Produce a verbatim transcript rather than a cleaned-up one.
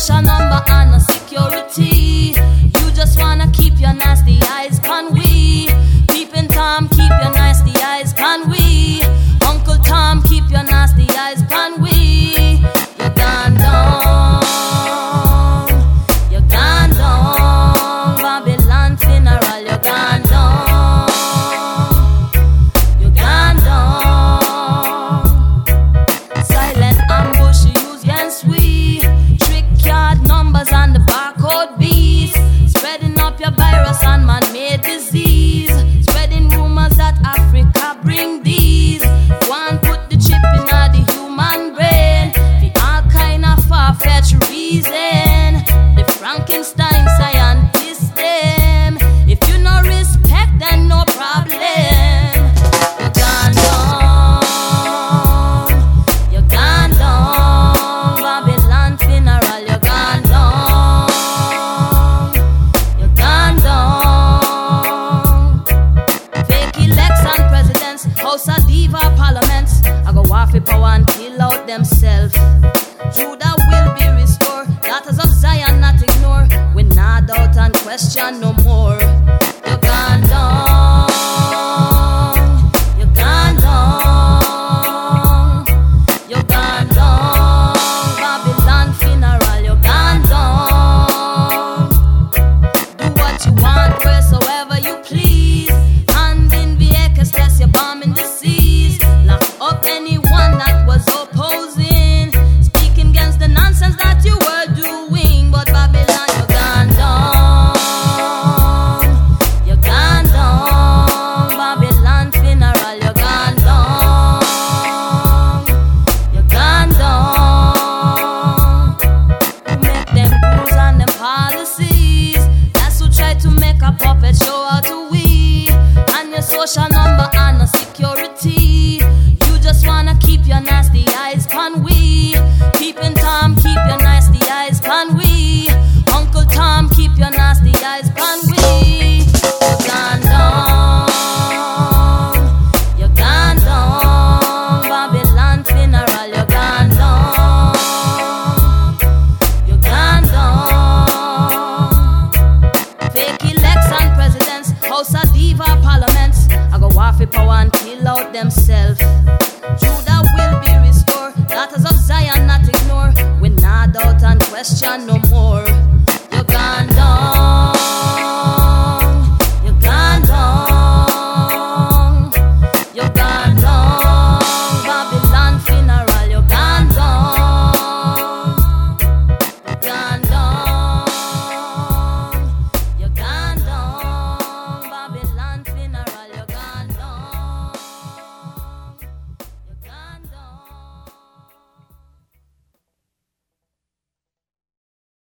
social number and no security. You just wanna keep your nasty eyes on we. Peeping Tom, keep your nasty eyes on we. Uncle Tom, keep your nasty eyes on we. You're gone down, you're gone down. Babylon funeral, you're gone down, you're gone down. Silent ambush you use against we. Trick card numbers and the barcode beast. Spreading up your virus and man-made disease. Spreading rumors that Africa bring these. One put the chip in the human brain. The all kind of far-fetched reason. The Frankenstein scientists them. If you no respect, then no problem. You're gone down, you're gone down. Babylon funeral, you're gone down, you're gone down. Fake election presidents, House of Diva parliaments. I go war for power and kill out themselves. Judah will be restored. Daughters of Zion not ignore. We not doubt and question no more. You're gone down, you're gone down, you're gone down. Babylon funeral, you're gone down. Do what you want, wheresoever you please. Hand in vehicles, test your bomb in the seas. Lock up anyone that was opposing. Speaking against the nonsense that you were doing. But Babylon, you're gone down, you're gone down. Babylon funeral, you're gone down, you're gone down. Who make them rules and them policies? That's who try to make a puppet show out to we. And your social number and no security. You just wanna keep your nasty eyes on we. Peeping Tom, keep your nasty eyes on we. Uncle Tom, keep your nasty eyes on we. You're gone down, you're gone down. Babylon funeral, you're gone down, you're gone down. Fake election presidents, House of Diva parliaments. I go war for power and kill out themselves. Judah will be restored. Daughters of Zion not ignore. We not doubt and question no more.